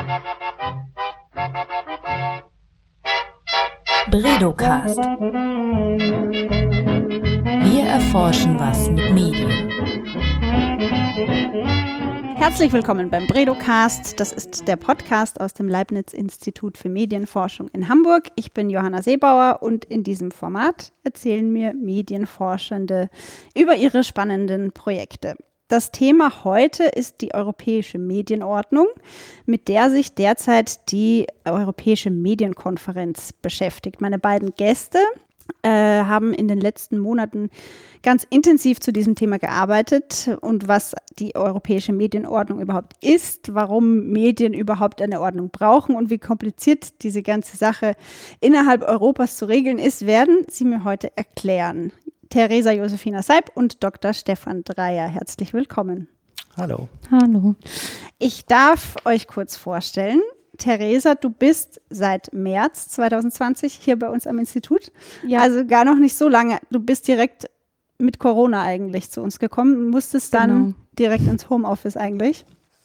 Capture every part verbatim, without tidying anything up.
Bredocast. Wir erforschen was mit Medien. Herzlich willkommen beim Bredocast. Das ist der Podcast aus dem Leibniz-Institut für Medienforschung in Hamburg. Ich bin Johanna Seebauer und in diesem Format erzählen mir Medienforschende über ihre spannenden Projekte. Das Thema heute ist die Europäische Medienordnung, mit der sich derzeit die Europäische Medienkonferenz beschäftigt. Meine beiden Gäste äh, haben in den letzten Monaten ganz intensiv zu diesem Thema gearbeitet und was die Europäische Medienordnung überhaupt ist, warum Medien überhaupt eine Ordnung brauchen und wie kompliziert diese ganze Sache innerhalb Europas zu regeln ist, werden sie mir heute erklären. Theresa Josefina Seib und Doktor Stefan Dreyer. Herzlich willkommen. Hallo. Hallo. Ich darf euch kurz vorstellen. Theresa, du bist seit März zwanzig zwanzig hier bei uns am Institut. Ja. Also gar noch nicht so lange. Du bist direkt mit Corona eigentlich zu uns gekommen, musstest dann genau. direkt ins Homeoffice eigentlich.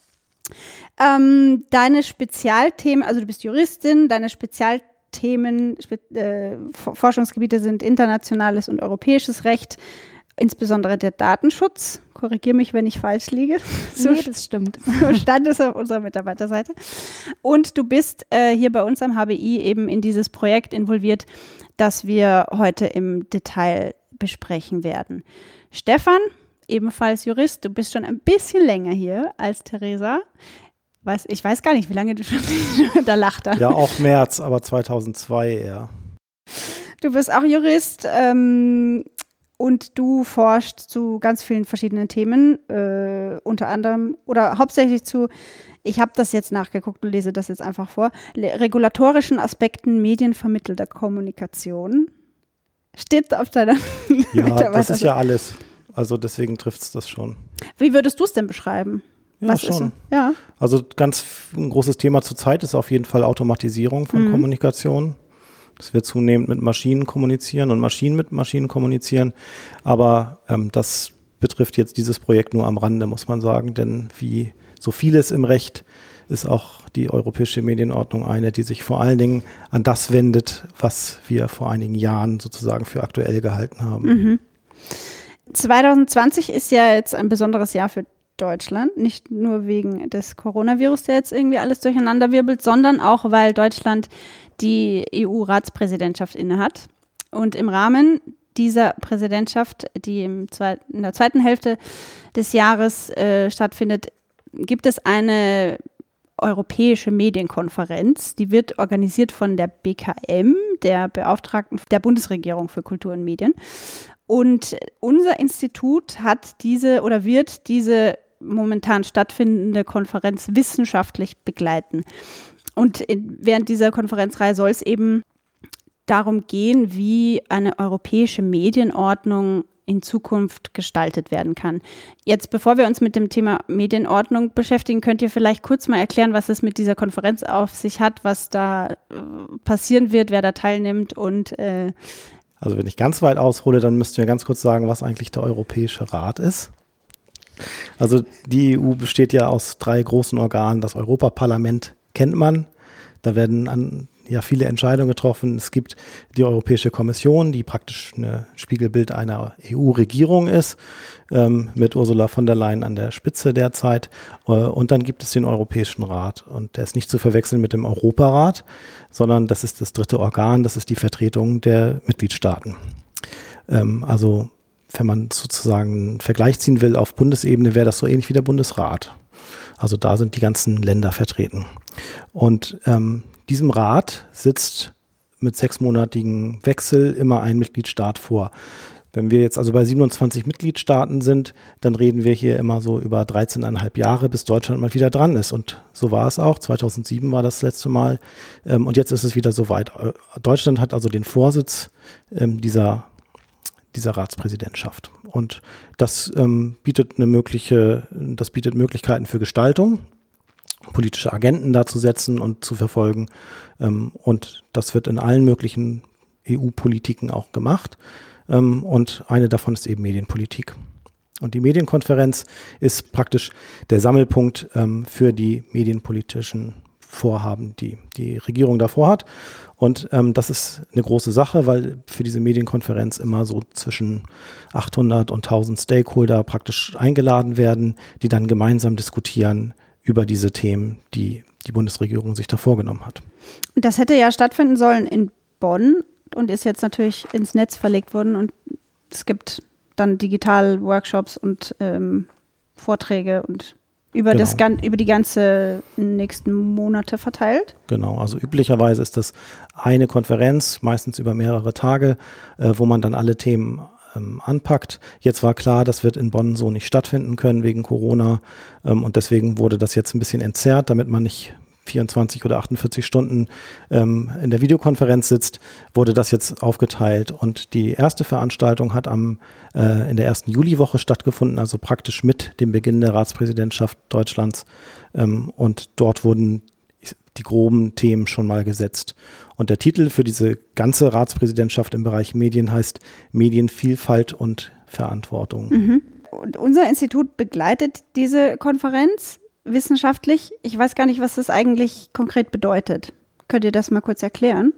Ähm, deine Spezialthemen, also du bist Juristin, deine Spezialthemen Themen, äh, Forschungsgebiete sind internationales und europäisches Recht, insbesondere der Datenschutz. Korrigiere mich, wenn ich falsch liege. So nee, das stimmt. So stand es auf unserer Mitarbeiterseite. Und du bist äh, hier bei uns am H B I eben in dieses Projekt involviert, das wir heute im Detail besprechen werden. Stefan, ebenfalls Jurist, du bist schon ein bisschen länger hier als Theresa. Weiß, ich weiß gar nicht, wie lange du schon da lacht. Ja, auch März, aber zweitausendzwei eher. Du bist auch Jurist ähm, und du forschst zu ganz vielen verschiedenen Themen, äh, unter anderem oder hauptsächlich zu, ich habe das jetzt nachgeguckt und lese das jetzt einfach vor, regulatorischen Aspekten medienvermittelter Kommunikation. Steht auf deiner Ja, das ist ja alles. Also deswegen trifft es das schon. Wie würdest du es denn beschreiben? Ja, Was schon. Ist ja. Also ganz ein großes Thema zurzeit ist auf jeden Fall Automatisierung von mhm. Kommunikation. Dass wir zunehmend mit Maschinen kommunizieren und Maschinen mit Maschinen kommunizieren. Aber ähm, das betrifft jetzt dieses Projekt nur am Rande, muss man sagen. Denn wie so vieles im Recht ist auch die Europäische Medienordnung eine, die sich vor allen Dingen an das wendet, was wir vor einigen Jahren sozusagen für aktuell gehalten haben. Mhm. zwanzig zwanzig ist ja jetzt ein besonderes Jahr für Deutschland, nicht nur wegen des Coronavirus, der jetzt irgendwie alles durcheinander wirbelt, sondern auch, weil Deutschland die E U-Ratspräsidentschaft innehat. Und im Rahmen dieser Präsidentschaft, die im Zwe- in der zweiten Hälfte des Jahres äh, stattfindet, gibt es eine europäische Medienkonferenz. Die wird organisiert von der B K M, der Beauftragten der Bundesregierung für Kultur und Medien. Und unser Institut hat diese oder wird diese momentan stattfindende Konferenz wissenschaftlich begleiten. Und in, während dieser Konferenzreihe soll es eben darum gehen, wie eine europäische Medienordnung in Zukunft gestaltet werden kann. Jetzt, bevor wir uns mit dem Thema Medienordnung beschäftigen, könnt ihr vielleicht kurz mal erklären, was es mit dieser Konferenz auf sich hat, was da äh, passieren wird, wer da teilnimmt und äh, Also wenn ich ganz weit aushole, dann müssten wir ganz kurz sagen, was eigentlich der Europäische Rat ist. Also die E U besteht ja aus drei großen Organen. Das Europaparlament kennt man. Da werden an, ja, viele Entscheidungen getroffen. Es gibt die Europäische Kommission, die praktisch ein Spiegelbild einer E U-Regierung ist, ähm, mit Ursula von der Leyen an der Spitze derzeit. Äh, und dann gibt es den Europäischen Rat. Und der ist nicht zu verwechseln mit dem Europarat, sondern das ist das dritte Organ, das ist die Vertretung der Mitgliedstaaten. Ähm, also wenn man sozusagen einen Vergleich ziehen will auf Bundesebene, wäre das so ähnlich wie der Bundesrat. Also da sind die ganzen Länder vertreten. Und ähm, diesem Rat sitzt mit sechsmonatigen Wechsel immer ein Mitgliedstaat vor. Wenn wir jetzt also bei siebenundzwanzig Mitgliedstaaten sind, dann reden wir hier immer so über dreizehn Komma fünf Jahre, bis Deutschland mal wieder dran ist. Und so war es auch. zweitausendsieben war das letzte Mal. Ähm, und jetzt ist es wieder soweit. Deutschland hat also den Vorsitz ähm, dieser, dieser Ratspräsidentschaft. Und das ähm, bietet eine mögliche, das bietet Möglichkeiten für Gestaltung, politische Agenden da zu setzen und zu verfolgen. Ähm, und das wird in allen möglichen E U-Politiken auch gemacht. Ähm, und eine davon ist eben Medienpolitik. Und die Medienkonferenz ist praktisch der Sammelpunkt ähm, für die medienpolitischen Vorhaben, die die Regierung davor hat. Und ähm, das ist eine große Sache, weil für diese Medienkonferenz immer so zwischen achthundert und tausend Stakeholder praktisch eingeladen werden, die dann gemeinsam diskutieren über diese Themen, die die Bundesregierung sich da vorgenommen hat. Das hätte ja stattfinden sollen in Bonn und ist jetzt natürlich ins Netz verlegt worden. Und es gibt dann digital Workshops und ähm, Vorträge und über, Genau. das, gan- über die ganze nächsten Monate verteilt. Genau, also üblicherweise ist das eine Konferenz, meistens über mehrere Tage, äh, wo man dann alle Themen ähm, anpackt. Jetzt war klar, das wird in Bonn so nicht stattfinden können wegen Corona ähm, und deswegen wurde das jetzt ein bisschen entzerrt, damit man nicht vierundzwanzig oder achtundvierzig Stunden ähm, in der Videokonferenz sitzt, wurde das jetzt aufgeteilt. Und die erste Veranstaltung hat am, äh, in der ersten Juliwoche stattgefunden, also praktisch mit dem Beginn der Ratspräsidentschaft Deutschlands. Ähm, und dort wurden die groben Themen schon mal gesetzt. Und der Titel für diese ganze Ratspräsidentschaft im Bereich Medien heißt Medienvielfalt und Verantwortung. Mhm. Und unser Institut begleitet diese Konferenz wissenschaftlich. Ich weiß gar nicht, was das eigentlich konkret bedeutet. Könnt ihr das mal kurz erklären?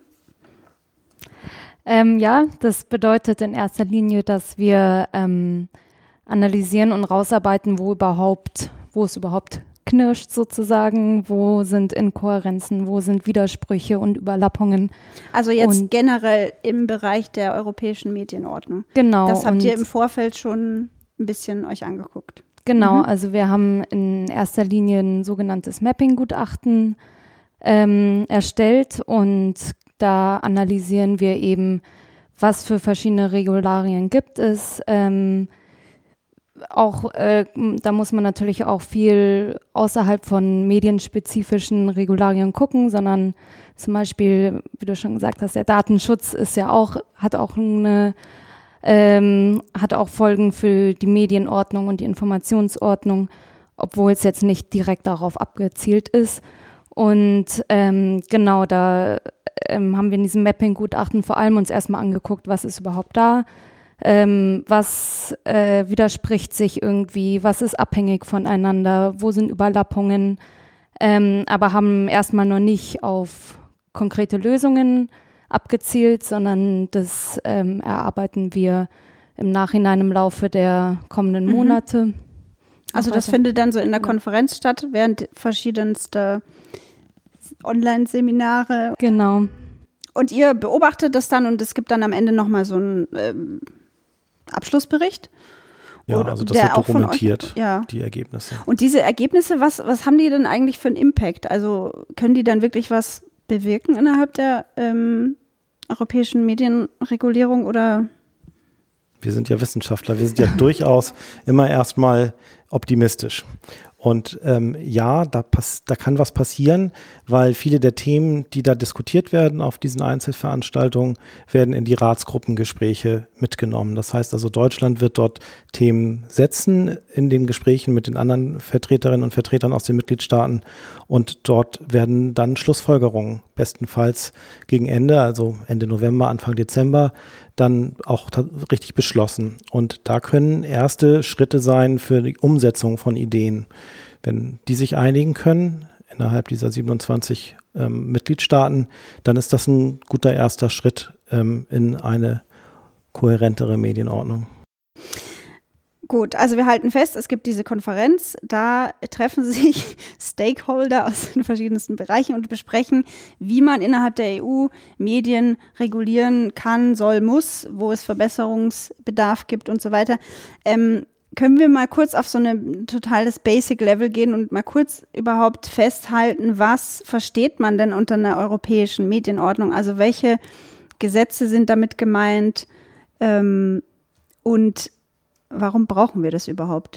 Ähm, ja, das bedeutet in erster Linie, dass wir ähm, analysieren und rausarbeiten, wo überhaupt, wo es überhaupt knirscht sozusagen, wo sind Inkohärenzen, wo sind Widersprüche und Überlappungen. Also jetzt Und generell im Bereich der europäischen Medienordnung. genau. Das habt und ihr im Vorfeld schon ein bisschen euch angeguckt. Genau, Mhm. also wir haben in erster Linie ein sogenanntes Mapping-Gutachten ähm, erstellt und da analysieren wir eben, was für verschiedene Regularien gibt es. Ähm, auch, äh, da muss man natürlich auch viel außerhalb von medienspezifischen Regularien gucken, sondern zum Beispiel, wie du schon gesagt hast, der Datenschutz ist ja auch, hat auch eine Ähm, hat auch Folgen für die Medienordnung und die Informationsordnung, obwohl es jetzt nicht direkt darauf abgezielt ist. Und ähm, genau, da ähm, haben wir in diesem Mapping-Gutachten vor allem uns erstmal angeguckt, was ist überhaupt da, ähm, was äh, widerspricht sich irgendwie, was ist abhängig voneinander, wo sind Überlappungen, ähm, aber haben erstmal noch nicht auf konkrete Lösungen abgezielt, sondern das ähm, erarbeiten wir im Nachhinein im Laufe der kommenden Mhm. Monate. Also Noch das weiter. findet dann so in der Ja. Konferenz statt, während verschiedenste Online-Seminare. Genau, Und ihr beobachtet das dann und es gibt dann am Ende nochmal so einen ähm, Abschlussbericht. Ja, Oder also das der wird auch von euch- dokumentiert, ja. die Ergebnisse. Und diese Ergebnisse, was, was haben die denn eigentlich für einen Impact? Also können die dann wirklich was bewirken innerhalb der ähm, europäischen Medienregulierung oder? Wir sind ja Wissenschaftler, wir sind ja durchaus immer erstmal optimistisch. Und ähm, ja, da, pass- da kann was passieren, weil viele der Themen, die da diskutiert werden auf diesen Einzelveranstaltungen, werden in die Ratsgruppengespräche mitgenommen. Das heißt also, Deutschland wird dort Themen setzen in den Gesprächen mit den anderen Vertreterinnen und Vertretern aus den Mitgliedstaaten. Und dort werden dann Schlussfolgerungen bestenfalls gegen Ende, also Ende November, Anfang Dezember, dann auch ta- richtig beschlossen. Und da können erste Schritte sein für die Umsetzung von Ideen. Wenn die sich einigen können innerhalb dieser siebenundzwanzig ähm, Mitgliedstaaten, dann ist das ein guter erster Schritt ähm, in eine kohärentere Medienordnung. Gut, also wir halten fest, es gibt diese Konferenz, da treffen sich Stakeholder aus den verschiedensten Bereichen und besprechen, wie man innerhalb der E U Medien regulieren kann, soll, muss, wo es Verbesserungsbedarf gibt und so weiter. Ähm, können wir mal kurz auf so ein totales Basic-Level gehen und mal kurz überhaupt festhalten, was versteht man denn unter einer europäischen Medienordnung? Also welche Gesetze sind damit gemeint ähm, und warum brauchen wir das überhaupt?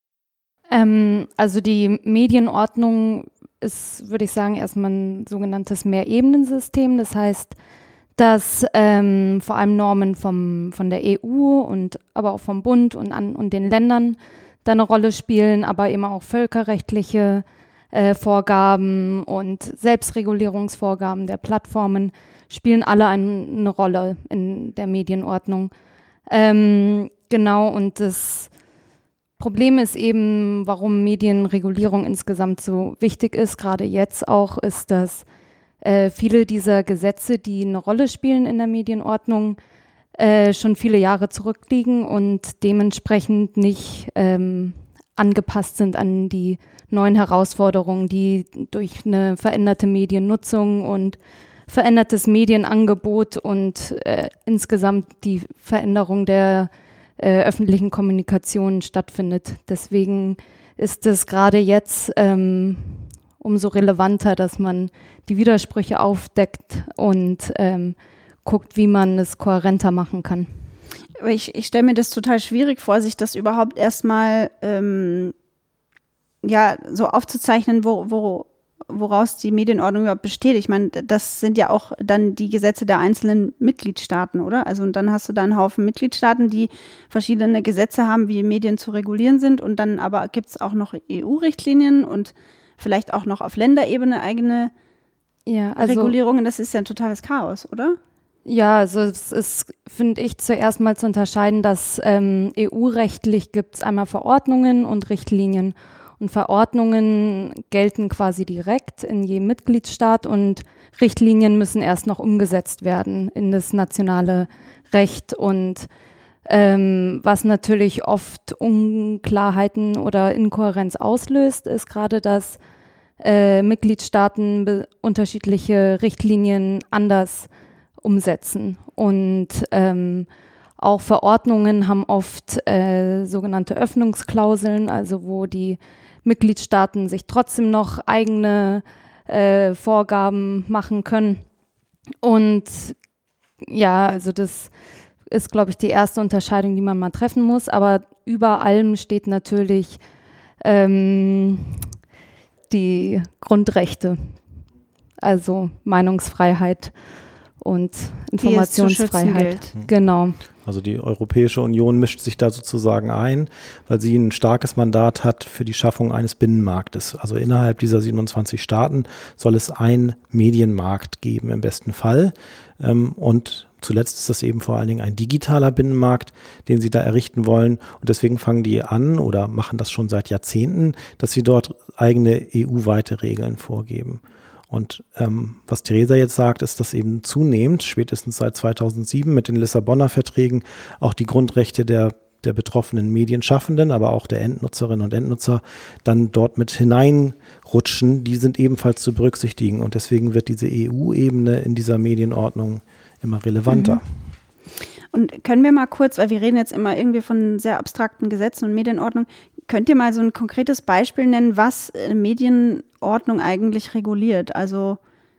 Ähm, also die Medienordnung ist, würde ich sagen, erstmal ein sogenanntes Mehrebenensystem. Das heißt, dass ähm, vor allem Normen vom, von der E U und aber auch vom Bund und, an, und den Ländern da eine Rolle spielen, aber eben auch völkerrechtliche äh, Vorgaben und Selbstregulierungsvorgaben der Plattformen spielen alle ein, eine Rolle in der Medienordnung. Ähm, genau, und das Problem ist eben, warum Medienregulierung insgesamt so wichtig ist, gerade jetzt auch, ist, dass äh, viele dieser Gesetze, die eine Rolle spielen in der Medienordnung, äh, schon viele Jahre zurückliegen und dementsprechend nicht ähm, angepasst sind an die neuen Herausforderungen, die durch eine veränderte Mediennutzung und verändertes Medienangebot und äh, insgesamt die Veränderung der äh, öffentlichen Kommunikation stattfindet. Deswegen ist es gerade jetzt ähm, umso relevanter, dass man die Widersprüche aufdeckt und ähm, guckt, wie man es kohärenter machen kann. Ich, ich stelle mir das total schwierig vor, sich das überhaupt erstmal ähm, ja, so aufzuzeichnen, wo, wo, woraus die Medienordnung überhaupt besteht. Ich meine, das sind ja auch dann die Gesetze der einzelnen Mitgliedstaaten, oder? Also und dann hast du da einen Haufen Mitgliedstaaten, die verschiedene Gesetze haben, wie Medien zu regulieren sind, und dann aber gibt es auch noch E U-Richtlinien und vielleicht auch noch auf Länderebene eigene ja, also, Regulierungen. Das ist ja ein totales Chaos, oder? Ja, also es ist, finde ich, zuerst mal zu unterscheiden, dass ähm, E U-rechtlich gibt es einmal Verordnungen und Richtlinien. Und Verordnungen gelten quasi direkt in jedem Mitgliedstaat und Richtlinien müssen erst noch umgesetzt werden in das nationale Recht. Und ähm, was natürlich oft Unklarheiten oder Inkohärenz auslöst, ist gerade, dass äh, Mitgliedstaaten be- unterschiedliche Richtlinien anders umsetzen. Und ähm, auch Verordnungen haben oft äh, sogenannte Öffnungsklauseln, also wo die Mitgliedstaaten sich trotzdem noch eigene äh, Vorgaben machen können. Und ja, also das ist, glaube ich, die erste Unterscheidung, die man mal treffen muss. Aber über allem steht natürlich ähm, die Grundrechte, also Meinungsfreiheit und Informationsfreiheit. Genau. Also die Europäische Union mischt sich da sozusagen ein, weil sie ein starkes Mandat hat für die Schaffung eines Binnenmarktes. Also innerhalb dieser siebenundzwanzig Staaten soll es einen Medienmarkt geben im besten Fall. Und zuletzt ist das eben vor allen Dingen ein digitaler Binnenmarkt, den sie da errichten wollen. Und deswegen fangen die an oder machen das schon seit Jahrzehnten, dass sie dort eigene E U-weite Regeln vorgeben. Und ähm, was Theresa jetzt sagt, ist, dass eben zunehmend, spätestens seit zweitausendsieben mit den Lissabonner Verträgen, auch die Grundrechte der, der betroffenen Medienschaffenden, aber auch der Endnutzerinnen und Endnutzer dann dort mit hineinrutschen. Die sind ebenfalls zu berücksichtigen. Und deswegen wird diese E U-Ebene in dieser Medienordnung immer relevanter. Mhm. Und können wir mal kurz, weil wir reden jetzt immer irgendwie von sehr abstrakten Gesetzen und Medienordnung, könnt ihr mal so ein konkretes Beispiel nennen, was äh, Medienordnung eigentlich reguliert? Also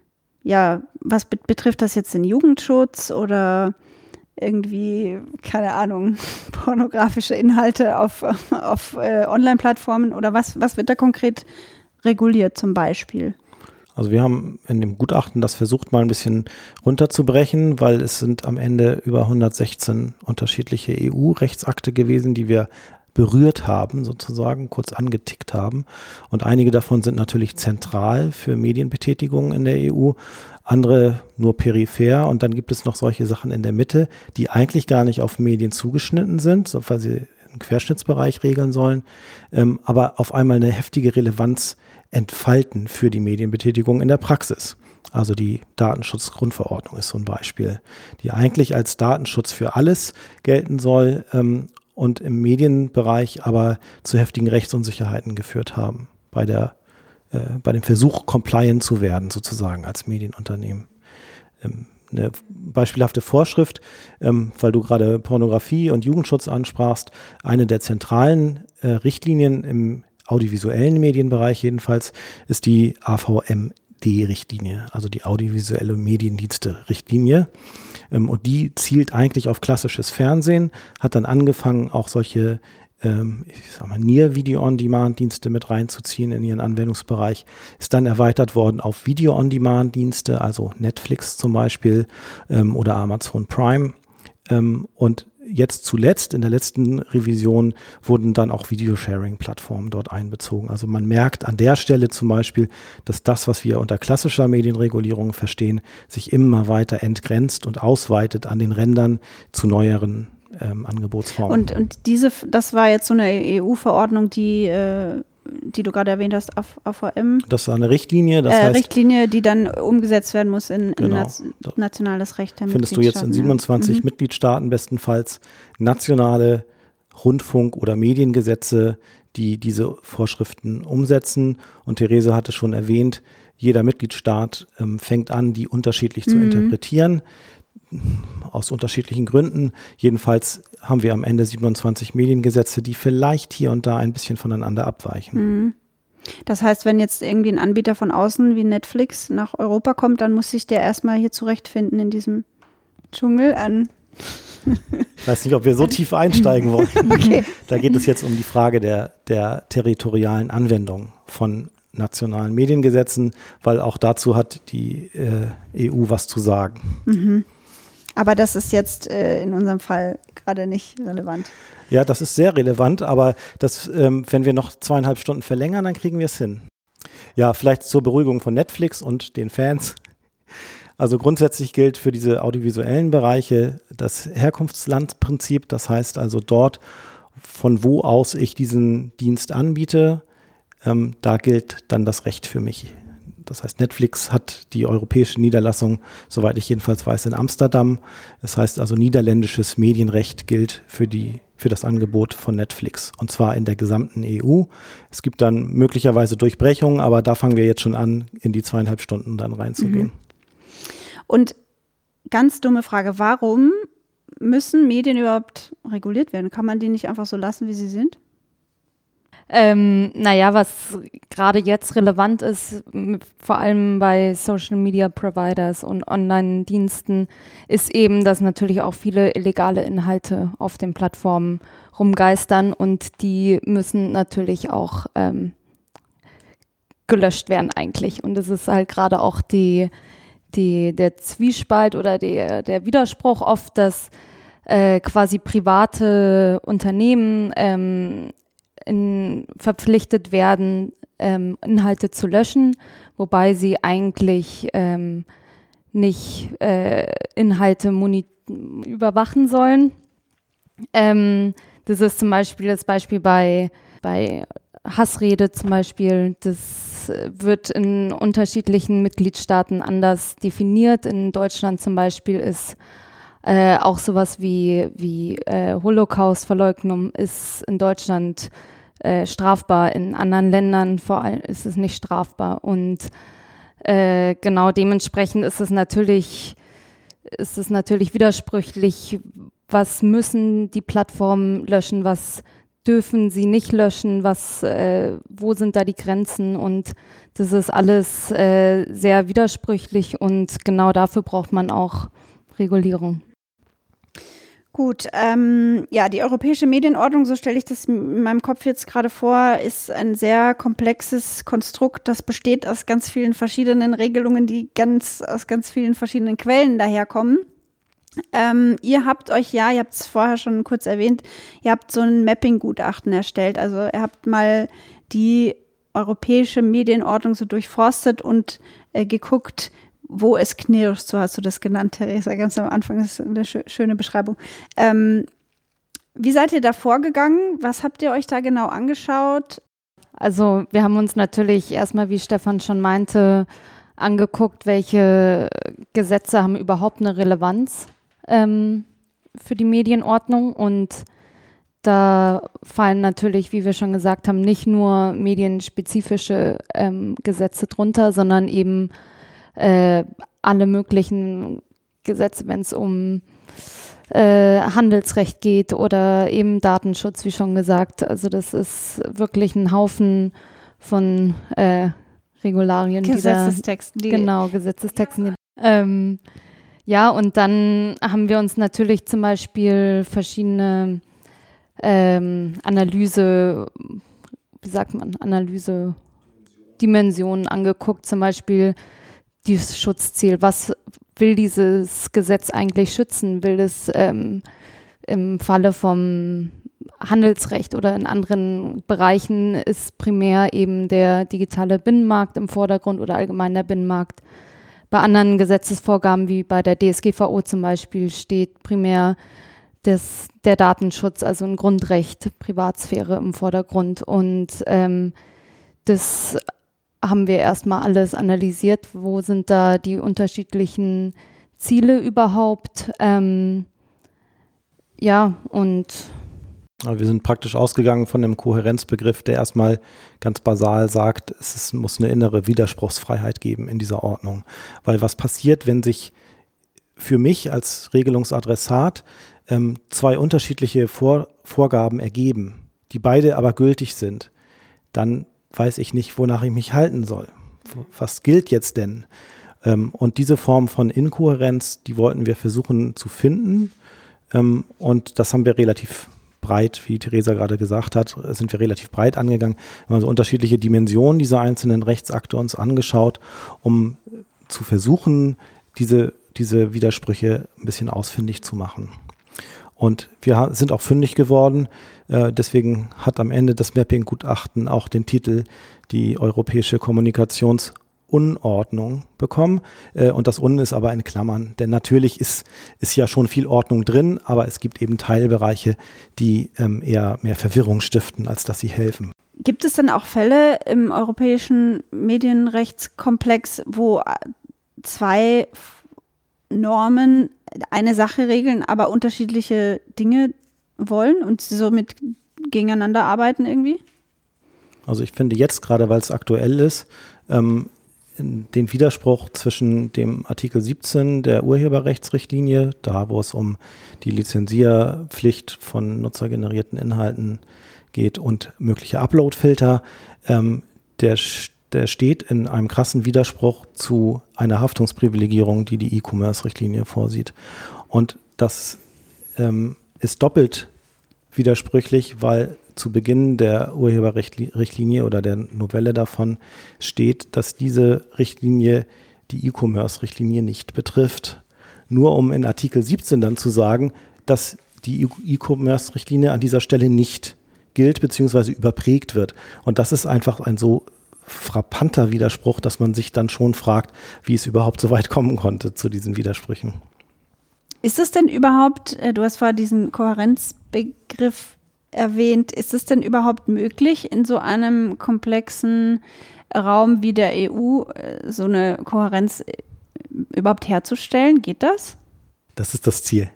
ja, was be- betrifft das jetzt den Jugendschutz oder irgendwie, keine Ahnung, pornografische Inhalte auf, auf äh, Online-Plattformen oder was, was wird da konkret reguliert zum Beispiel? Also wir haben in dem Gutachten das versucht mal ein bisschen runterzubrechen, weil es sind am Ende über hundertsechzehn unterschiedliche E U-Rechtsakte gewesen, die wir berührt haben, sozusagen, kurz angetickt haben. Und einige davon sind natürlich zentral für Medienbetätigungen in der E U, andere nur peripher. Und dann gibt es noch solche Sachen in der Mitte, die eigentlich gar nicht auf Medien zugeschnitten sind, weil sie einen Querschnittsbereich regeln sollen, ähm, aber auf einmal eine heftige Relevanz entfalten für die Medienbetätigung in der Praxis. Also die Datenschutzgrundverordnung ist so ein Beispiel, die eigentlich als Datenschutz für alles gelten soll, ähm, und im Medienbereich aber zu heftigen Rechtsunsicherheiten geführt haben bei der, äh, bei dem Versuch, compliant zu werden, sozusagen als Medienunternehmen. Ähm, eine beispielhafte Vorschrift, ähm, weil du gerade Pornografie und Jugendschutz ansprachst, eine der zentralen äh, Richtlinien im audiovisuellen Medienbereich jedenfalls ist die A V M D-Richtlinie, also die audiovisuelle Mediendienste-Richtlinie. Und die zielt eigentlich auf klassisches Fernsehen, hat dann angefangen, auch solche ähm, ich sag mal, Near-Video-on-Demand-Dienste mit reinzuziehen in ihren Anwendungsbereich, ist dann erweitert worden auf Video-on-Demand-Dienste, also Netflix zum Beispiel ähm, oder Amazon Prime. Ähm, und jetzt zuletzt, in der letzten Revision, wurden dann auch Videosharing-Plattformen dort einbezogen. Also man merkt an der Stelle zum Beispiel, dass das, was wir unter klassischer Medienregulierung verstehen, sich immer weiter entgrenzt und ausweitet an den Rändern zu neueren ähm, Angebotsformen. Und, und diese, das war jetzt so eine E U-Verordnung, die, äh, die du gerade erwähnt hast, A V M. Das ist eine Richtlinie, das äh, heißt, Richtlinie, die dann umgesetzt werden muss in, Genau. in naz nationales Recht der findest du jetzt in Mitgliedstaaten, siebenundzwanzig ja. Mhm. Mitgliedstaaten bestenfalls nationale Rundfunk- oder Mediengesetze, die diese Vorschriften umsetzen. Und Therese hatte schon erwähnt, jeder Mitgliedstaat ähm, fängt an, die unterschiedlich zu Mhm. interpretieren, aus unterschiedlichen Gründen. Jedenfalls haben wir am Ende siebenundzwanzig Mediengesetze, die vielleicht hier und da ein bisschen voneinander abweichen. Mhm. Das heißt, wenn jetzt irgendwie ein Anbieter von außen wie Netflix nach Europa kommt, dann muss sich der erstmal hier zurechtfinden in diesem Dschungel an. Ich weiß nicht, ob wir so tief einsteigen wollen. Okay. Da geht es jetzt um die Frage der, der territorialen Anwendung von nationalen Mediengesetzen, weil auch dazu hat die äh, E U was zu sagen. Mhm. Aber das ist jetzt äh, in unserem Fall gerade nicht relevant. Ja, das ist sehr relevant, aber das, ähm, wenn wir noch zweieinhalb Stunden verlängern, dann kriegen wir es hin. Ja, vielleicht zur Beruhigung von Netflix und den Fans. Also grundsätzlich gilt für diese audiovisuellen Bereiche das Herkunftslandprinzip. Das heißt also dort, von wo aus ich diesen Dienst anbiete, ähm, da gilt dann das Recht für mich. Das heißt, Netflix hat die europäische Niederlassung, soweit ich jedenfalls weiß, in Amsterdam. Das heißt also, niederländisches Medienrecht gilt für die, für das Angebot von Netflix. Und zwar in der gesamten E U. Es gibt dann möglicherweise Durchbrechungen, aber da fangen wir jetzt schon an, in die zweieinhalb Stunden dann reinzugehen. Mhm. Und ganz dumme Frage, warum müssen Medien überhaupt reguliert werden? Kann man die nicht einfach so lassen, wie sie sind? Ähm, naja, was gerade jetzt relevant ist, m- vor allem bei Social Media Providers und Online-Diensten, ist eben, dass natürlich auch viele illegale Inhalte auf den Plattformen rumgeistern und die müssen natürlich auch ähm, gelöscht werden eigentlich. Und es ist halt gerade auch die, die, der Zwiespalt oder der, der Widerspruch oft, dass äh, quasi private Unternehmen ähm, in, verpflichtet werden, ähm, Inhalte zu löschen, wobei sie eigentlich ähm, nicht äh, Inhalte moni- überwachen sollen. Ähm, das ist zum Beispiel das Beispiel bei, bei Hassrede zum Beispiel. Das wird in unterschiedlichen Mitgliedstaaten anders definiert. In Deutschland zum Beispiel ist äh, auch sowas wie, wie äh, Holocaust-Verleugnung ist in Deutschland äh, strafbar. In anderen Ländern vor allem ist es nicht strafbar. Und äh, genau dementsprechend ist es natürlich, ist es natürlich widersprüchlich, was müssen die Plattformen löschen, was dürfen sie nicht löschen, was, äh, wo sind da die Grenzen, und das ist alles äh, sehr widersprüchlich und genau dafür braucht man auch Regulierung. Gut, ähm, ja, die europäische Medienordnung, so stelle ich das in meinem Kopf jetzt gerade vor, ist ein sehr komplexes Konstrukt, das besteht aus ganz vielen verschiedenen Regelungen, die ganz aus ganz vielen verschiedenen Quellen daherkommen. Ähm, ihr habt euch ja, ihr habt es vorher schon kurz erwähnt, ihr habt so ein Mapping-Gutachten erstellt. Also ihr habt mal die europäische Medienordnung so durchforstet und äh, geguckt, wo es knirscht, so hast du das genannt, Theresa, ganz am Anfang. Das ist eine schö- schöne Beschreibung. Ähm, wie seid ihr da vorgegangen? Was habt ihr euch da genau angeschaut? Also wir haben uns natürlich erstmal, wie Stefan schon meinte, angeguckt, welche Gesetze haben überhaupt eine Relevanz ähm, für die Medienordnung, und da fallen natürlich, wie wir schon gesagt haben, nicht nur medienspezifische ähm, Gesetze drunter, sondern eben äh, alle möglichen Gesetze, wenn es um äh, Handelsrecht geht oder eben Datenschutz, wie schon gesagt. Also das ist wirklich ein Haufen von äh, Regularien. Gesetzestexten. Die da, genau, Gesetzestexten. Die, ähm, ja, und dann haben wir uns natürlich zum Beispiel verschiedene ähm, Analyse, wie sagt man, Analyse-Dimensionen angeguckt, zum Beispiel dieses Schutzziel. Was will dieses Gesetz eigentlich schützen? Will es ähm, im Falle vom Handelsrecht oder in anderen Bereichen ist primär eben der digitale Binnenmarkt im Vordergrund oder allgemein der Binnenmarkt. Bei anderen Gesetzesvorgaben wie bei der D S G V O zum Beispiel steht primär des, der Datenschutz, also ein Grundrecht, Privatsphäre im Vordergrund. Und ähm, das haben wir erstmal alles analysiert. Wo sind da die unterschiedlichen Ziele überhaupt? Ähm, ja, und Aber wir sind praktisch ausgegangen von einem Kohärenzbegriff, der erstmal ganz basal sagt, es ist, muss eine innere Widerspruchsfreiheit geben in dieser Ordnung. Weil was passiert, wenn sich für mich als Regelungsadressat ähm, zwei unterschiedliche Vor Vorgaben ergeben, die beide aber gültig sind, dann weiß ich nicht, wonach ich mich halten soll. Was gilt jetzt denn? Ähm, und diese Form von Inkohärenz, die wollten wir versuchen zu finden. Ähm, und das haben wir relativ breit, wie Theresa gerade gesagt hat, sind wir relativ breit angegangen. Wir haben so unterschiedliche Dimensionen dieser einzelnen Rechtsakte uns angeschaut, um zu versuchen, diese, diese Widersprüche ein bisschen ausfindig zu machen. Und wir sind auch fündig geworden. Äh, deswegen hat am Ende das Mapping-Gutachten auch den Titel die Europäische Kommunikationsunordnung bekommen. Äh, und das Un ist aber in Klammern. Denn natürlich ist, ist ja schon viel Ordnung drin, aber es gibt eben Teilbereiche, die ähm, eher mehr Verwirrung stiften, als dass sie helfen. Gibt es denn auch Fälle im europäischen Medienrechtskomplex, wo zwei Normen eine Sache regeln, aber unterschiedliche Dinge wollen und somit gegeneinander arbeiten irgendwie? Also ich finde jetzt gerade, weil es aktuell ist, ähm, den Widerspruch zwischen dem Artikel siebzehn der Urheberrechtsrichtlinie, da wo es um die Lizenzierpflicht von nutzergenerierten Inhalten geht und mögliche Uploadfilter, ähm, der Der steht in einem krassen Widerspruch zu einer Haftungsprivilegierung, die die E-Commerce-Richtlinie vorsieht. Und das ähm, ist doppelt widersprüchlich, weil zu Beginn der Urheberrichtlinie oder der Novelle davon steht, dass diese Richtlinie die E-Commerce-Richtlinie nicht betrifft. Nur um in Artikel siebzehn dann zu sagen, dass die E-Commerce-Richtlinie an dieser Stelle nicht gilt bzw. überprägt wird. Und das ist einfach ein so frappanter Widerspruch, dass man sich dann schon fragt, wie es überhaupt so weit kommen konnte zu diesen Widersprüchen. Ist es denn überhaupt, du hast vorher diesen Kohärenzbegriff erwähnt, ist es denn überhaupt möglich, in so einem komplexen Raum wie der E U so eine Kohärenz überhaupt herzustellen? Geht das? Das ist das Ziel.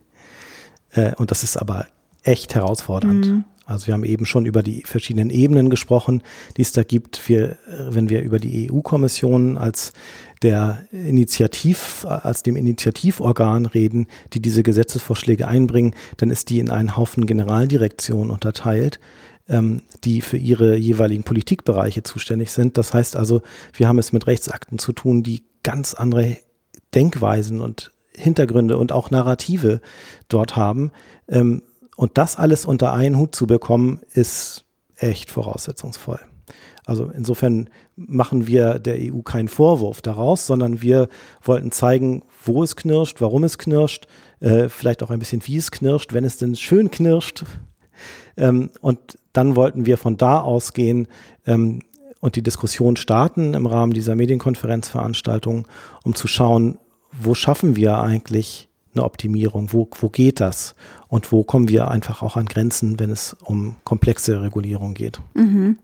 Und das ist aber echt herausfordernd. Mhm. Also wir haben eben schon über die verschiedenen Ebenen gesprochen, die es da gibt. Wir, wenn wir über die E U-Kommission als der Initiativ, als dem Initiativorgan reden, die diese Gesetzesvorschläge einbringen, dann ist die in einen Haufen Generaldirektionen unterteilt, ähm, die für ihre jeweiligen Politikbereiche zuständig sind. Das heißt also, wir haben es mit Rechtsakten zu tun, die ganz andere Denkweisen und Hintergründe und auch Narrative dort haben. Ähm, Und das alles unter einen Hut zu bekommen, ist echt voraussetzungsvoll. Also insofern machen wir der E U keinen Vorwurf daraus, sondern wir wollten zeigen, wo es knirscht, warum es knirscht, äh, vielleicht auch ein bisschen, wie es knirscht, wenn es denn schön knirscht. Ähm, und dann wollten wir von da ausgehen ähm, und die Diskussion starten im Rahmen dieser Medienkonferenzveranstaltung, um zu schauen, wo schaffen wir eigentlich eine Optimierung, wo, wo geht das und wo kommen wir einfach auch an Grenzen, wenn es um komplexe Regulierung geht. Mhm.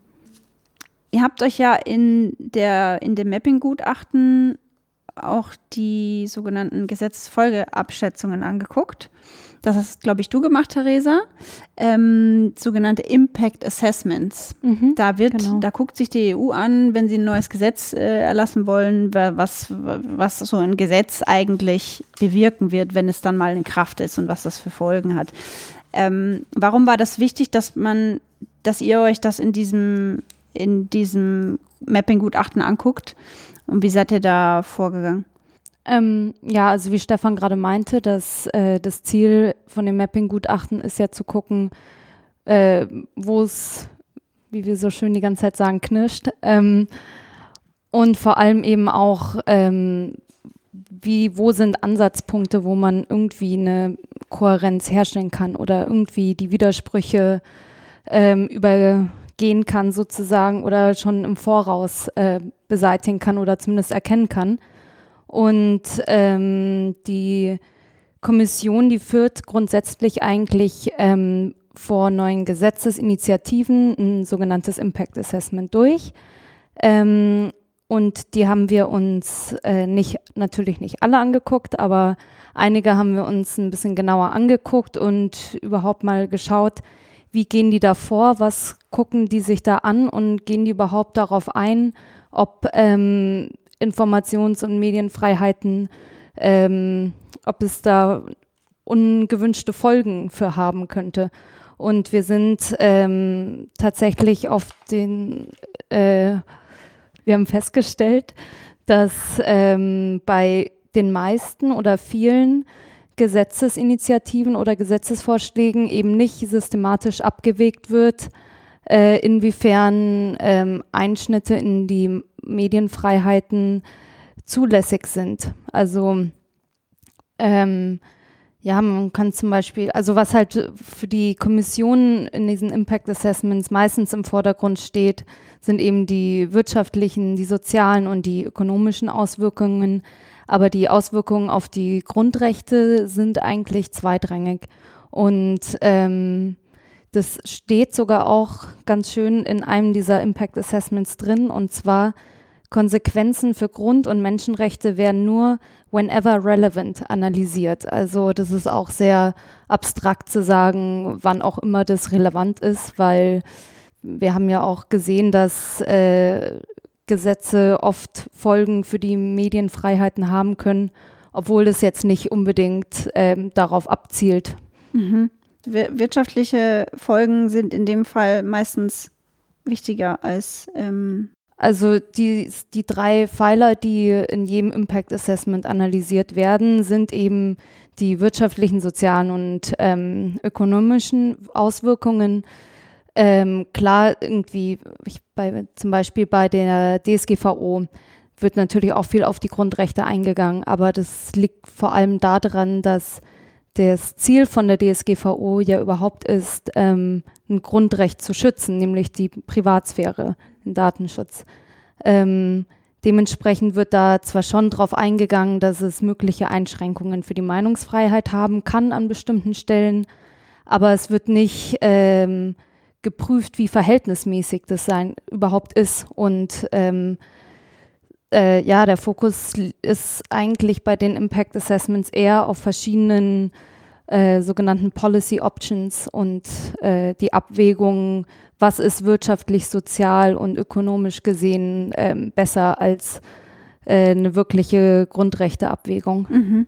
Ihr habt euch ja in, der, in dem Mapping-Gutachten auch die sogenannten Gesetzesfolgeabschätzungen angeguckt. Das hast, glaube ich, du gemacht, Theresa. Ähm, sogenannte Impact Assessments. Mhm, da wird, genau. da guckt sich die E U an, wenn sie ein neues Gesetz äh, erlassen wollen, was, was so ein Gesetz eigentlich bewirken wird, wenn es dann mal in Kraft ist und was das für Folgen hat. Ähm, warum war das wichtig, dass man, dass ihr euch das in diesem, in diesem Mapping-Gutachten anguckt? Und wie seid ihr da vorgegangen? Ähm, ja, also wie Stefan gerade meinte, dass, äh, das Ziel von dem Mapping-Gutachten ist ja zu gucken, äh, wo es, wie wir so schön die ganze Zeit sagen, knirscht. Ähm, und vor allem eben auch, ähm, wie, wo sind Ansatzpunkte, wo man irgendwie eine Kohärenz herstellen kann oder irgendwie die Widersprüche ähm, übergehen kann sozusagen oder schon im Voraus äh, beseitigen kann oder zumindest erkennen kann. Und ähm, die Kommission, die führt grundsätzlich eigentlich ähm, vor neuen Gesetzesinitiativen ein sogenanntes Impact Assessment durch. Ähm, und die haben wir uns äh, nicht, natürlich nicht alle angeguckt, aber einige haben wir uns ein bisschen genauer angeguckt und überhaupt mal geschaut, wie gehen die da vor, was gucken die sich da an und gehen die überhaupt darauf ein, ob ähm, Informations- und Medienfreiheiten, ähm, ob es da ungewünschte Folgen für haben könnte. Und wir sind ähm, tatsächlich auf den, äh, wir haben festgestellt, dass ähm, bei den meisten oder vielen Gesetzesinitiativen oder Gesetzesvorschlägen eben nicht systematisch abgewegt wird, äh, inwiefern ähm, Einschnitte in die Medienfreiheiten zulässig sind. Also ähm, ja, man kann zum Beispiel, also was halt für die Kommission in diesen Impact Assessments meistens im Vordergrund steht, sind eben die wirtschaftlichen, die sozialen und die ökonomischen Auswirkungen. Aber die Auswirkungen auf die Grundrechte sind eigentlich zweitrangig. Und ähm, das steht sogar auch ganz schön in einem dieser Impact Assessments drin, und zwar Konsequenzen für Grund- und Menschenrechte werden nur whenever relevant analysiert. Also das ist auch sehr abstrakt zu sagen, wann auch immer das relevant ist, weil wir haben ja auch gesehen, dass äh, Gesetze oft Folgen für die Medienfreiheiten haben können, obwohl das jetzt nicht unbedingt ähm, darauf abzielt. Mhm. Wir, wirtschaftliche Folgen sind in dem Fall meistens wichtiger als ähm Also die, die drei Pfeiler, die in jedem Impact Assessment analysiert werden, sind eben die wirtschaftlichen, sozialen und ähm, ökonomischen Auswirkungen. Ähm, klar, irgendwie, ich bei, zum Beispiel bei der D S G V O wird natürlich auch viel auf die Grundrechte eingegangen, aber das liegt vor allem daran, dass das Ziel von der D S G V O ja überhaupt ist, ähm, ein Grundrecht zu schützen, nämlich die Privatsphäre, den Datenschutz. Ähm, dementsprechend wird da zwar schon drauf eingegangen, dass es mögliche Einschränkungen für die Meinungsfreiheit haben kann an bestimmten Stellen, aber es wird nicht ähm, geprüft, wie verhältnismäßig das sein überhaupt ist. Und ähm, äh, ja, der Fokus ist eigentlich bei den Impact Assessments eher auf verschiedenen äh, sogenannten Policy Options und äh, die Abwägung, was ist wirtschaftlich, sozial und ökonomisch gesehen ähm, besser als äh, eine wirkliche Grundrechteabwägung. mhm.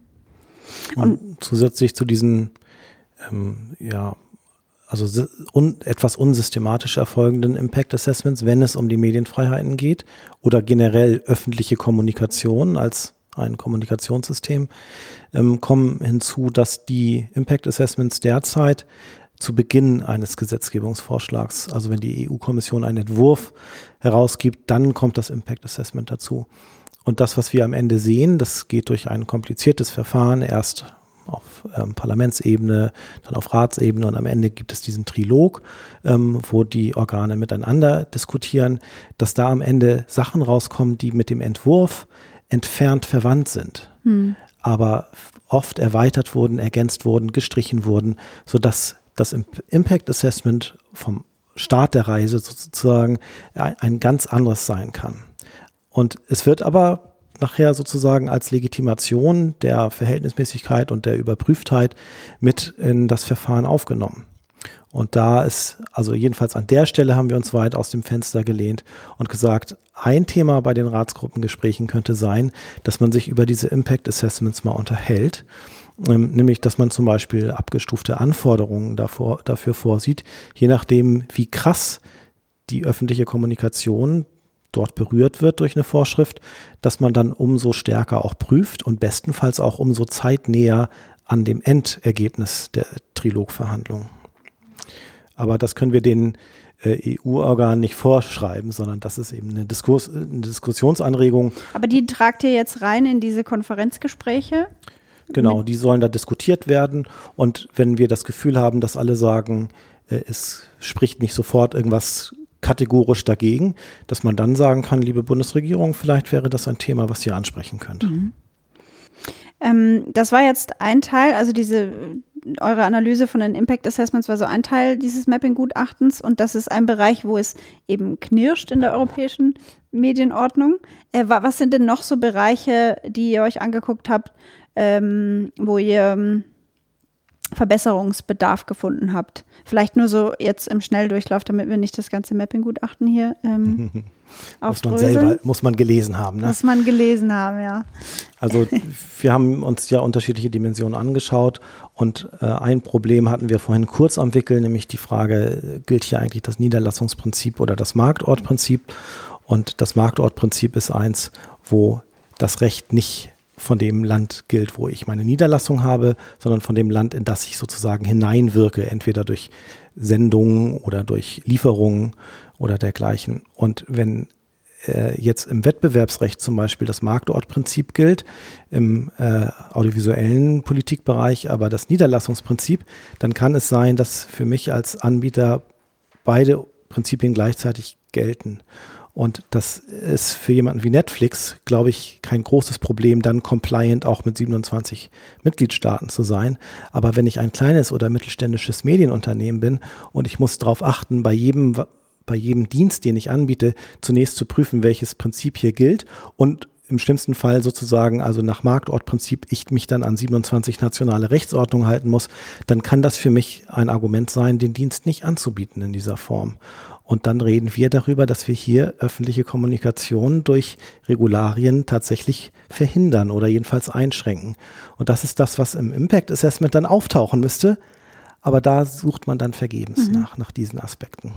Und zusätzlich zu diesen ähm, ja, also un, etwas unsystematisch erfolgenden Impact Assessments, wenn es um die Medienfreiheiten geht oder generell öffentliche Kommunikation als ein Kommunikationssystem, ähm, kommen hinzu, dass die Impact Assessments derzeit zu Beginn eines Gesetzgebungsvorschlags, also wenn die E U-Kommission einen Entwurf herausgibt, dann kommt das Impact Assessment dazu. Und das, was wir am Ende sehen, das geht durch ein kompliziertes Verfahren, erst auf ähm, Parlamentsebene, dann auf Ratsebene und am Ende gibt es diesen Trilog, ähm, wo die Organe miteinander diskutieren, dass da am Ende Sachen rauskommen, die mit dem Entwurf entfernt verwandt sind, hm. aber oft erweitert wurden, ergänzt wurden, gestrichen wurden, sodass das Impact Assessment vom Start der Reise sozusagen ein, ein ganz anderes sein kann. Und es wird aber nachher sozusagen als Legitimation der Verhältnismäßigkeit und der Überprüftheit mit in das Verfahren aufgenommen. Und da ist, also jedenfalls an der Stelle haben wir uns weit aus dem Fenster gelehnt und gesagt, ein Thema bei den Ratsgruppengesprächen könnte sein, dass man sich über diese Impact Assessments mal unterhält, ähm, nämlich dass man zum Beispiel abgestufte Anforderungen davor, dafür vorsieht, je nachdem, wie krass die öffentliche Kommunikation dort berührt wird durch eine Vorschrift, dass man dann umso stärker auch prüft und bestenfalls auch umso zeitnäher an dem Endergebnis der Trilogverhandlungen. Aber das können wir den äh, E U-Organen nicht vorschreiben, sondern das ist eben eine, Diskurs, eine Diskussionsanregung. Aber die tragt ihr jetzt rein in diese Konferenzgespräche? Genau, die sollen da diskutiert werden und wenn wir das Gefühl haben, dass alle sagen, äh, es spricht nicht sofort irgendwas kategorisch dagegen, dass man dann sagen kann, liebe Bundesregierung, vielleicht wäre das ein Thema, was ihr ansprechen könnt. Mhm. Ähm, das war jetzt ein Teil, also diese eure Analyse von den Impact Assessments war so ein Teil dieses Mapping-Gutachtens und das ist ein Bereich, wo es eben knirscht in der europäischen Medienordnung. Äh, wa- was sind denn noch so Bereiche, die ihr euch angeguckt habt, ähm, wo ihr ähm, Verbesserungsbedarf gefunden habt? Vielleicht nur so jetzt im Schnelldurchlauf, damit wir nicht das ganze Mapping-Gutachten hier ähm, Muss man aufdröseln. selber, muss man gelesen haben. Ne? Muss man gelesen haben, ja. Also wir haben uns ja unterschiedliche Dimensionen angeschaut und äh, ein Problem hatten wir vorhin kurz am Wickel, nämlich die Frage, gilt hier eigentlich das Niederlassungsprinzip oder das Marktortprinzip? Und das Marktortprinzip ist eins, wo das Recht nicht von dem Land gilt, wo ich meine Niederlassung habe, sondern von dem Land, in das ich sozusagen hineinwirke, entweder durch Sendungen oder durch Lieferungen oder dergleichen. Und wenn äh, jetzt im Wettbewerbsrecht zum Beispiel das Marktortprinzip gilt, im äh, audiovisuellen Politikbereich aber das Niederlassungsprinzip, dann kann es sein, dass für mich als Anbieter beide Prinzipien gleichzeitig gelten. Und das ist für jemanden wie Netflix, glaube ich, kein großes Problem, dann compliant auch mit siebenundzwanzig Mitgliedstaaten zu sein. Aber wenn ich ein kleines oder mittelständisches Medienunternehmen bin und ich muss darauf achten, bei jedem, bei jedem Dienst, den ich anbiete, zunächst zu prüfen, welches Prinzip hier gilt und im schlimmsten Fall sozusagen, also nach Marktortprinzip, ich mich dann an siebenundzwanzig nationale Rechtsordnungen halten muss, dann kann das für mich ein Argument sein, den Dienst nicht anzubieten in dieser Form. Und dann reden wir darüber, dass wir hier öffentliche Kommunikation durch Regularien tatsächlich verhindern oder jedenfalls einschränken. Und das ist das, was im Impact Assessment dann auftauchen müsste. Aber da sucht man dann vergebens mhm. nach, nach diesen Aspekten.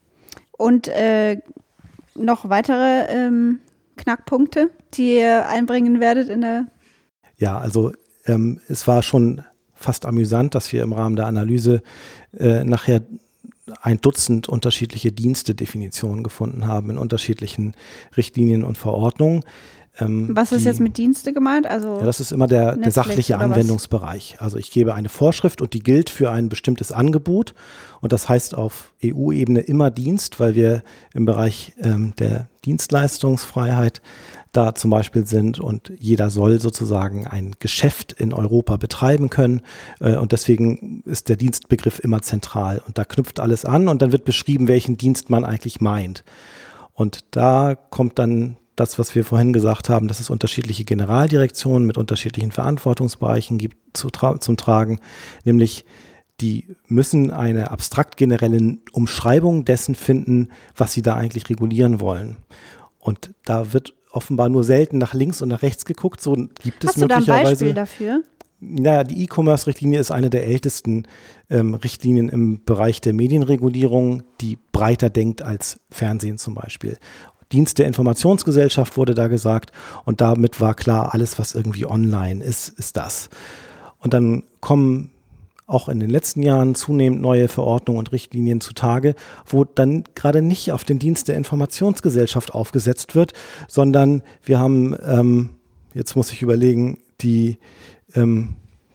Und äh, noch weitere ähm, Knackpunkte, die ihr einbringen werdet in der... Ja, also ähm, es war schon fast amüsant, dass wir im Rahmen der Analyse äh, nachher ein Dutzend unterschiedliche Dienstedefinitionen gefunden haben in unterschiedlichen Richtlinien und Verordnungen. Ähm, was ist die, jetzt mit Dienste gemeint? Also ja, das ist immer der, der sachliche Anwendungsbereich. Was? Also ich gebe eine Vorschrift und die gilt für ein bestimmtes Angebot und das heißt auf E U-Ebene immer Dienst, weil wir im Bereich ähm, der Dienstleistungsfreiheit da zum Beispiel sind und jeder soll sozusagen ein Geschäft in Europa betreiben können äh, und deswegen ist der Dienstbegriff immer zentral und da knüpft alles an und dann wird beschrieben, welchen Dienst man eigentlich meint. Und da kommt dann das, was wir vorhin gesagt haben, dass es unterschiedliche Generaldirektionen mit unterschiedlichen Verantwortungsbereichen gibt zu tra- zum Tragen, nämlich die müssen eine abstrakt generelle Umschreibung dessen finden, was sie da eigentlich regulieren wollen. Und da wird offenbar nur selten nach links und nach rechts geguckt. So gibt es Hast du da ein möglicherweise. Beispiel dafür? Naja, die E-Commerce-Richtlinie ist eine der ältesten ähm, Richtlinien im Bereich der Medienregulierung, die breiter denkt als Fernsehen zum Beispiel. Dienst der Informationsgesellschaft wurde da gesagt und damit war klar, alles, was irgendwie online ist, ist das. Und dann kommen auch in den letzten Jahren zunehmend neue Verordnungen und Richtlinien zutage, wo dann gerade nicht auf den Dienst der Informationsgesellschaft aufgesetzt wird, sondern wir haben, ähm, jetzt muss ich überlegen, die ähm,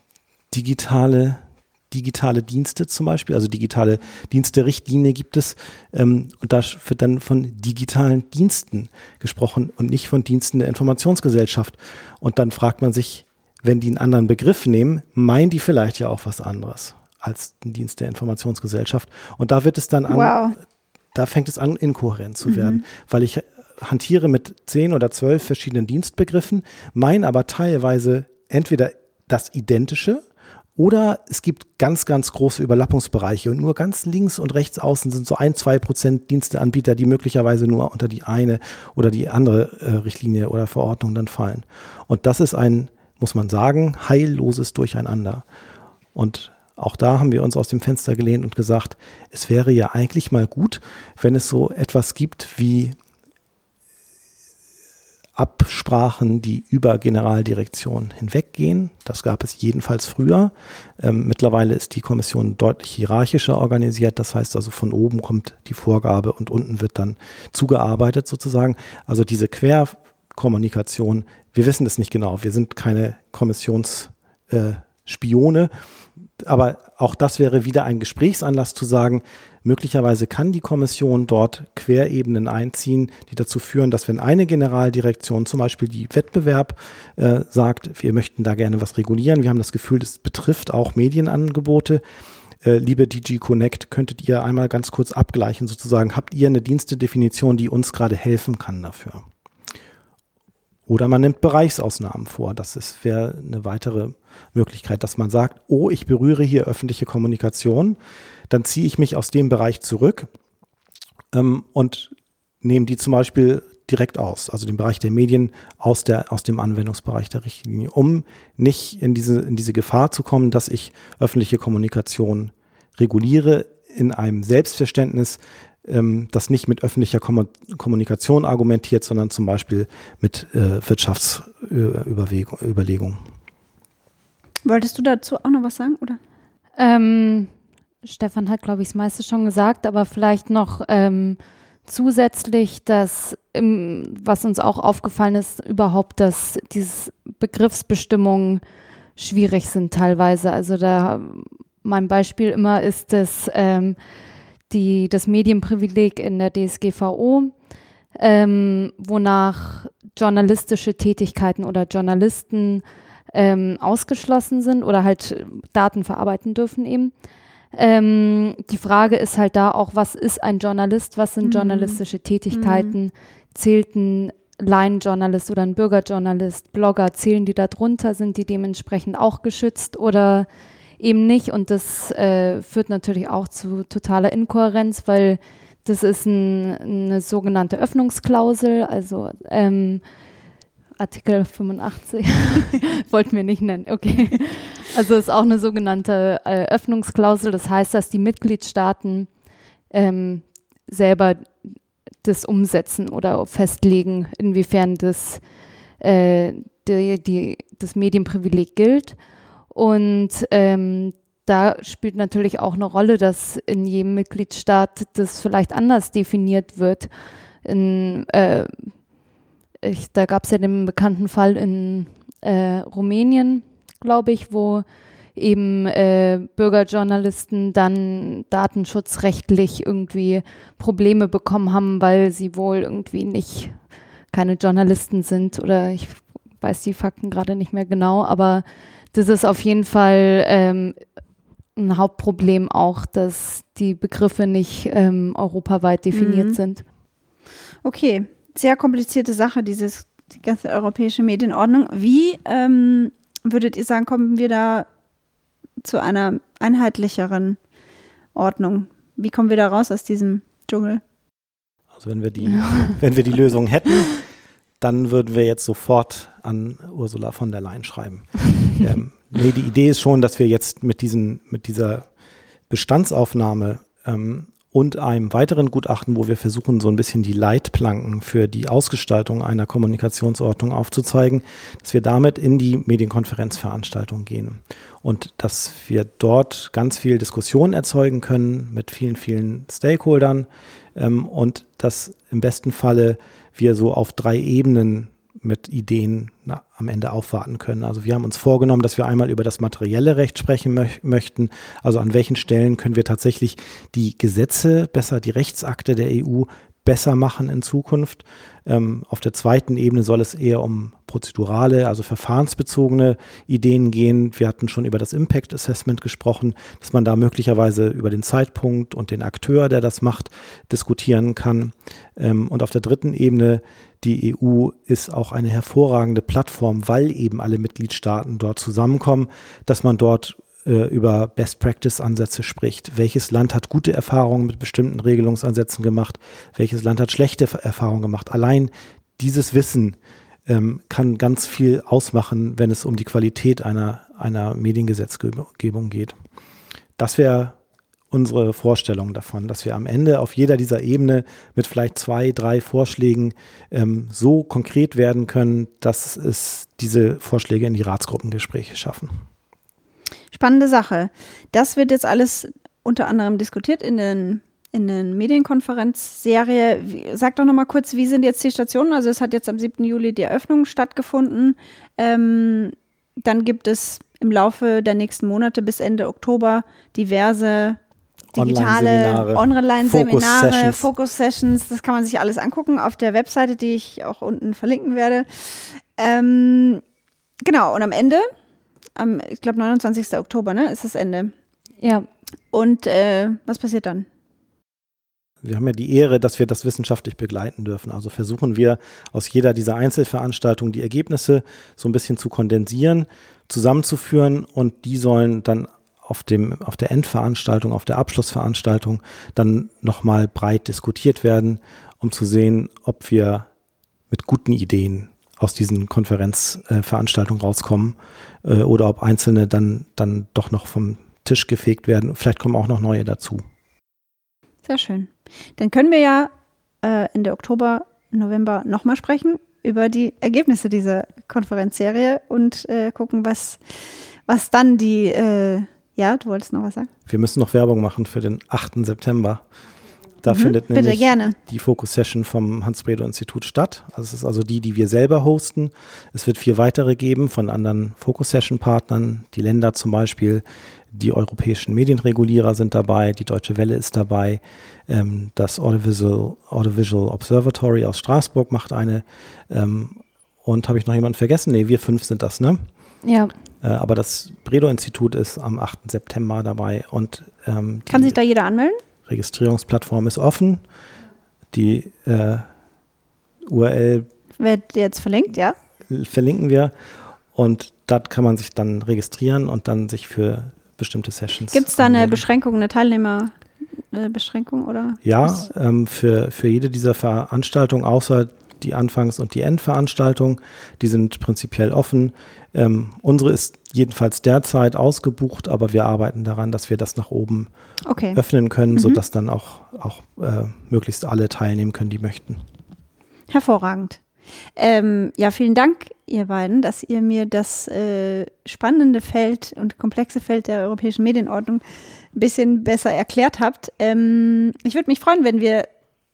digitale, digitale Dienste zum Beispiel, also digitale Dienste-Richtlinie gibt es ähm, und da wird dann von digitalen Diensten gesprochen und nicht von Diensten der Informationsgesellschaft. Und dann fragt man sich, wenn die einen anderen Begriff nehmen, meinen die vielleicht ja auch was anderes als den Dienst der Informationsgesellschaft. Und da wird es dann an, wow. da fängt es an, inkohärent zu mhm. werden, weil ich hantiere mit zehn oder zwölf verschiedenen Dienstbegriffen, meine aber teilweise entweder das Identische oder es gibt ganz, ganz große Überlappungsbereiche und nur ganz links und rechts außen sind so ein, zwei Prozent Diensteanbieter, die möglicherweise nur unter die eine oder die andere äh, Richtlinie oder Verordnung dann fallen. Und das ist ein, muss man sagen, heilloses Durcheinander. Und auch da haben wir uns aus dem Fenster gelehnt und gesagt, es wäre ja eigentlich mal gut, wenn es so etwas gibt wie Absprachen, die über Generaldirektionen hinweggehen. Das gab es jedenfalls früher. Ähm, mittlerweile ist die Kommission deutlich hierarchischer organisiert. Das heißt also, von oben kommt die Vorgabe und unten wird dann zugearbeitet sozusagen. Also diese Querkommunikation, wir wissen es nicht genau. Wir sind keine Kommissions, äh, Spione. Aber auch das wäre wieder ein Gesprächsanlass zu sagen, möglicherweise kann die Kommission dort Querebenen einziehen, die dazu führen, dass wenn eine Generaldirektion, zum Beispiel die Wettbewerb, äh, sagt, wir möchten da gerne was regulieren, wir haben das Gefühl, das betrifft auch Medienangebote. Äh, liebe D G Connect, könntet ihr einmal ganz kurz abgleichen, sozusagen, habt ihr eine Dienstedefinition, die uns gerade helfen kann dafür? Oder man nimmt Bereichsausnahmen vor. Das wäre eine weitere Möglichkeit, dass man sagt, oh, ich berühre hier öffentliche Kommunikation, dann ziehe ich mich aus dem Bereich zurück ähm, und nehme die zum Beispiel direkt aus, also den Bereich der Medien aus, der, aus dem Anwendungsbereich der Richtlinie, um nicht in diese, in diese Gefahr zu kommen, dass ich öffentliche Kommunikation reguliere in einem Selbstverständnis, ähm, das nicht mit öffentlicher Kom- Kommunikation argumentiert, sondern zum Beispiel mit äh, Wirtschaftsüberlegungen. Wolltest du dazu auch noch was sagen, oder? Ähm, Stefan hat, glaube ich, das meiste schon gesagt, aber vielleicht noch ähm, zusätzlich, dass, ähm, was uns auch aufgefallen ist, überhaupt, dass diese Begriffsbestimmungen schwierig sind teilweise. Also da mein Beispiel immer ist das, ähm, die, das Medienprivileg in der D S G V O, ähm, wonach journalistische Tätigkeiten oder Journalisten ähm, ausgeschlossen sind oder halt Daten verarbeiten dürfen eben. Ähm, die Frage ist halt da auch, was ist ein Journalist, was sind Mhm. journalistische Tätigkeiten, zählt ein Laienjournalist oder ein Bürgerjournalist, Blogger, zählen die da drunter, sind die dementsprechend auch geschützt oder eben nicht, und das äh, führt natürlich auch zu totaler Inkohärenz, weil das ist ein, eine sogenannte Öffnungsklausel, also ähm, Artikel fünfundachtzig, wollten wir nicht nennen, okay. Also ist auch eine sogenannte äh, Öffnungsklausel, das heißt, dass die Mitgliedstaaten ähm, selber das umsetzen oder festlegen, inwiefern das, äh, die, die, das Medienprivileg gilt. Und ähm, da spielt natürlich auch eine Rolle, dass in jedem Mitgliedstaat das vielleicht anders definiert wird. In, äh, ich, da gab es ja den bekannten Fall in äh, Rumänien, glaube ich, wo eben äh, Bürgerjournalisten dann datenschutzrechtlich irgendwie Probleme bekommen haben, weil sie wohl irgendwie nicht keine Journalisten sind, oder ich weiß die Fakten gerade nicht mehr genau, aber das ist auf jeden Fall ähm, ein Hauptproblem auch, dass die Begriffe nicht ähm, europaweit definiert Mhm. sind. Okay, sehr komplizierte Sache, dieses, die ganze europäische Medienordnung. Wie ähm, würdet ihr sagen, kommen wir da zu einer einheitlicheren Ordnung? Wie kommen wir da raus aus diesem Dschungel? Also wenn wir die, wenn wir die Lösung hätten, dann würden wir jetzt sofort an Ursula von der Leyen schreiben. ähm, nee, die Idee ist schon, dass wir jetzt mit, diesen, mit dieser Bestandsaufnahme ähm, und einem weiteren Gutachten, wo wir versuchen, so ein bisschen die Leitplanken für die Ausgestaltung einer Kommunikationsordnung aufzuzeigen, dass wir damit in die Medienkonferenzveranstaltung gehen und dass wir dort ganz viel Diskussion erzeugen können mit vielen, vielen Stakeholdern ähm, und dass im besten Falle wir so auf drei Ebenen mit Ideen na, am Ende aufwarten können. Also wir haben uns vorgenommen, dass wir einmal über das materielle Recht sprechen mö- möchten. Also an welchen Stellen können wir tatsächlich die Gesetze besser, die Rechtsakte der E U besser machen in Zukunft. Ähm, auf der zweiten Ebene soll es eher um prozedurale, also verfahrensbezogene Ideen gehen. Wir hatten schon über das Impact Assessment gesprochen, dass man da möglicherweise über den Zeitpunkt und den Akteur, der das macht, diskutieren kann. Ähm, und auf der dritten Ebene, die E U ist auch eine hervorragende Plattform, weil eben alle Mitgliedstaaten dort zusammenkommen, dass man dort äh, über Best-Practice-Ansätze spricht. Welches Land hat gute Erfahrungen mit bestimmten Regelungsansätzen gemacht? Welches Land hat schlechte Erfahrungen gemacht? Allein dieses Wissen ähm, kann ganz viel ausmachen, wenn es um die Qualität einer, einer Mediengesetzgebung geht. Das wäre unsere Vorstellung davon, dass wir am Ende auf jeder dieser Ebene mit vielleicht zwei, drei Vorschlägen ähm, so konkret werden können, dass es diese Vorschläge in die Ratsgruppengespräche schaffen. Spannende Sache. Das wird jetzt alles unter anderem diskutiert in den, in den Medienkonferenzserie. Wie- Sag doch noch mal kurz, wie sind jetzt die Stationen? Also es hat jetzt am siebten Juli die Eröffnung stattgefunden. Ähm, dann gibt es im Laufe der nächsten Monate bis Ende Oktober diverse digitale Online-Seminare, Online-Seminare, Focus-Sessions. Focus-Sessions. Das kann man sich alles angucken auf der Webseite, die ich auch unten verlinken werde. Ähm, genau, und am Ende, am, ich glaube neunundzwanzigsten Oktober, ne, ist das Ende. Ja, Und äh, was passiert dann? Wir haben ja die Ehre, dass wir das wissenschaftlich begleiten dürfen. Also versuchen wir aus jeder dieser Einzelveranstaltungen die Ergebnisse so ein bisschen zu kondensieren, zusammenzuführen und die sollen dann auf dem, auf der Endveranstaltung, auf der Abschlussveranstaltung dann nochmal breit diskutiert werden, um zu sehen, ob wir mit guten Ideen aus diesen Konferenzveranstaltungen rauskommen äh, oder ob einzelne dann, dann doch noch vom Tisch gefegt werden. Vielleicht kommen auch noch neue dazu. Sehr schön. Dann können wir ja äh, Ende Oktober, November nochmal sprechen über die Ergebnisse dieser Konferenzserie und äh, gucken, was, was dann die, äh, ja, du wolltest noch was sagen? Wir müssen noch Werbung machen für den achten September. Da Mhm, findet bitte, nämlich gerne. die Focus-Session vom Hans-Bredow-Institut statt. Also es ist also die, die wir selber hosten. Es wird vier weitere geben von anderen Focus-Session-Partnern. Die Länder zum Beispiel, die europäischen Medienregulierer sind dabei, die Deutsche Welle ist dabei, ähm, das Audiovisual, Audiovisual Observatory aus Straßburg macht eine. Ähm, und habe ich noch jemanden vergessen? Nee, wir fünf sind das, ne? ja. Äh, aber das Bredow-Institut ist am achten September dabei. Und ähm, Kann die sich da jeder anmelden? Registrierungsplattform ist offen. Die äh, U R L Wird jetzt verlinkt, ja? verlinken wir. Und dort kann man sich dann registrieren und dann sich für bestimmte Sessions Gibt es da eine anmelden. Beschränkung, eine Teilnehmerbeschränkung oder? Ja, ähm, für, für jede dieser Veranstaltungen, außer die Anfangs- und die Endveranstaltung, die sind prinzipiell offen. Ähm, unsere ist jedenfalls derzeit ausgebucht, aber wir arbeiten daran, dass wir das nach oben Okay. öffnen können, Mhm. sodass dann auch, auch äh, möglichst alle teilnehmen können, die möchten. Hervorragend. Ähm, ja, vielen Dank, ihr beiden, dass ihr mir das äh, spannende Feld und komplexe Feld der europäischen Medienordnung ein bisschen besser erklärt habt. Ähm, ich würde mich freuen, wenn wir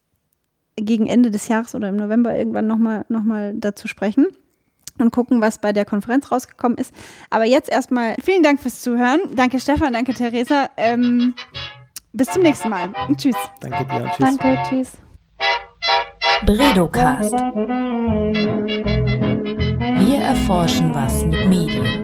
gegen Ende des Jahres oder im November irgendwann nochmal noch mal dazu sprechen und gucken, was bei der Konferenz rausgekommen ist. Aber jetzt erstmal vielen Dank fürs Zuhören. Danke Stefan, danke Theresa. Ähm, bis zum nächsten Mal. Und tschüss. Danke dir und tschüss. Danke, tschüss. Bredocast. Wir erforschen was mit Medien.